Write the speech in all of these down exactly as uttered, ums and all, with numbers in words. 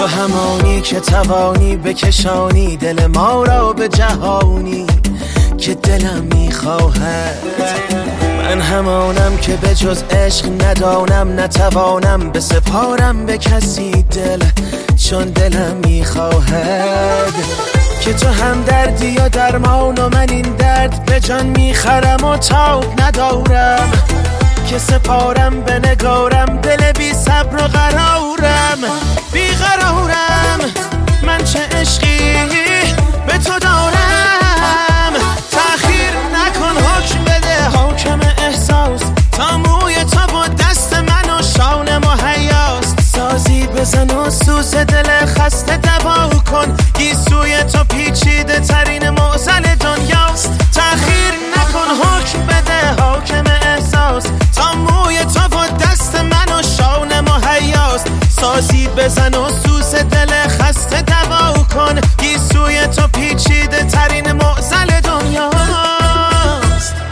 تو همانی که توانی بکشانی دل ما را به جهانی که دلم میخواهد. من همانم که به جز عشق ندانم، نتوانم به سپارم به کسی دل، چون دلم میخواهد. که تو هم دردی و درمان و من این درد به جان میخرم و تاب ندارم، که سپارم به نگارم دل بی صبر و قرارم. بی قرارم من چه عشقی به تو دارم. تأخیر نکن حکم بده حاکم احساس، تا موی تو با دست من و شانه مهیاست. سازی بزن و سوز دل خسته دوا کن، گیسوی تو پیچیده ترین معضل دنیاست. تأخیر نکن حکم بده حاکم احساس، تا موی تو با دست من و شانه مهیاست. سازی بزن و سوز دل خسته دوا کن، گیسوی تو پیچیده ترین معضل دنیاست.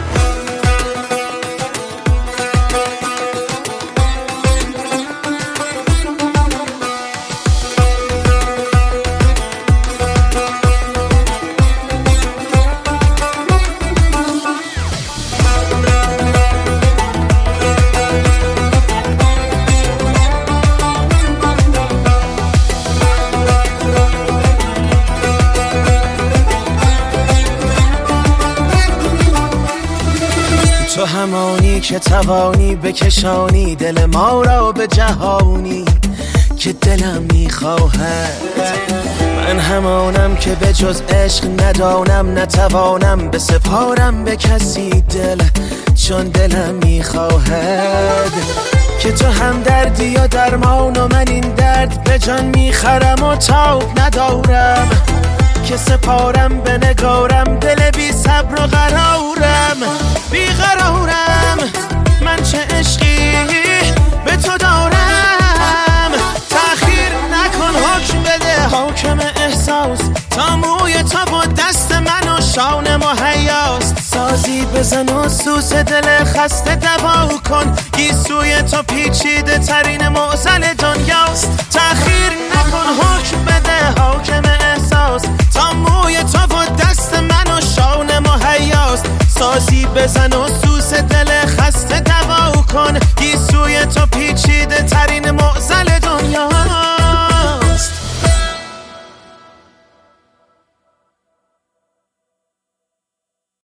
تو همانی که توانی بکشانی دل ما را به جهانی که دلم میخواهد. من همانم که به جز عشق ندانم، نتوانم به سپارم به کسی دل، چون دلم میخواهد. که تو هم دردی و درمان و من این درد به جان میخرم و تاب ندارم، که سپارم به نگارم دل بی صبر و قرارم. بی قرارم من چه عشقی به تو دارم. تأخیر نکن حکم بده حاکم احساس، تا موی تو با دست من و شانه مهیاست. سازی بزن و سوز دل خسته دوا کن، گیسوی تو پیچیده ترین معضل دنیاست. تأخیر نکن حکم بده حاکم احساس، تا موی تو با دست من و شانه مهیاست. سازی بزن و سوز